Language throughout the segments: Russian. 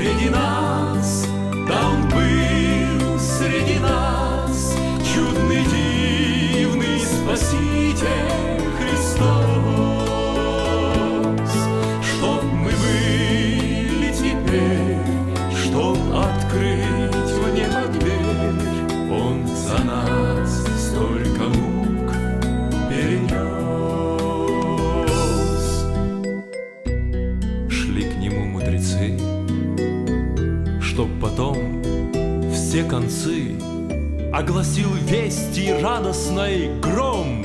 среди нас, да Он был среди нас, чудный, дивный Спаситель Христос. Чтоб мы были теперь, чтоб открыть в небо дверь, Он за нас столько мук перенес. Шли к Нему мудрецы, чтоб потом все концы огласил вести радостной гром.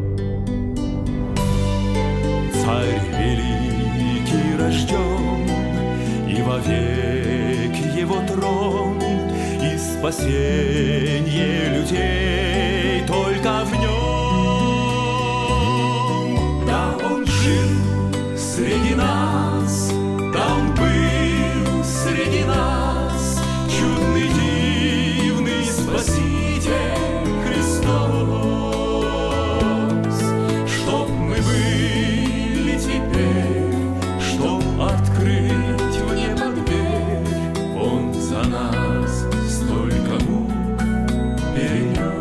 Царь великий рожден, и вовек Его трон, и спасение людей только в Нем. Да, Он жил среди нас, да, Он был среди нас, чудный, дивный Спаситель Христос. Чтоб мы были теперь, чтоб открыть в небо дверь, Он за нас столько мук перенес.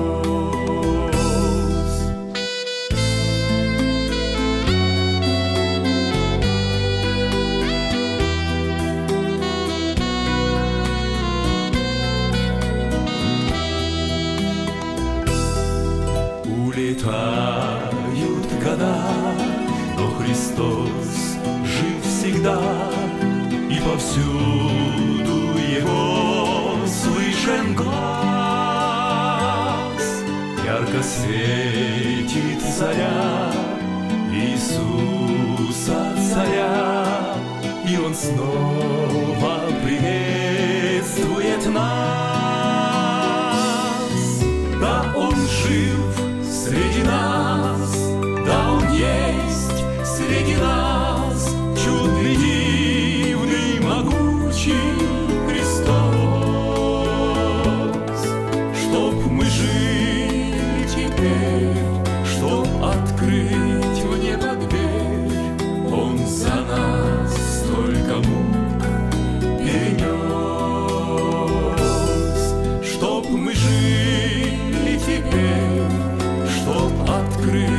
Улетают года, но Христос жив всегда, и повсюду Его слышен глас. Ярко светит заря Иисуса Царя, и Он снова приветствует нас. Да, Он жив среди нас, да, Он есть среди нас, чудный, дивный, могучий Христос. Чтоб мы жили теперь, чтоб открыть в небо дверь, Он за нас столько мук перенес. Чтоб мы жили теперь, чтоб открыть